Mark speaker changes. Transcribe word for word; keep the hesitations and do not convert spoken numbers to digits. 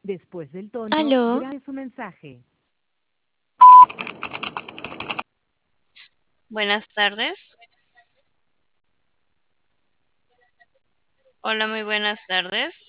Speaker 1: Después del tono,
Speaker 2: Aló,
Speaker 1: grabe su mensaje.
Speaker 3: Buenas tardes. Hola, muy buenas tardes.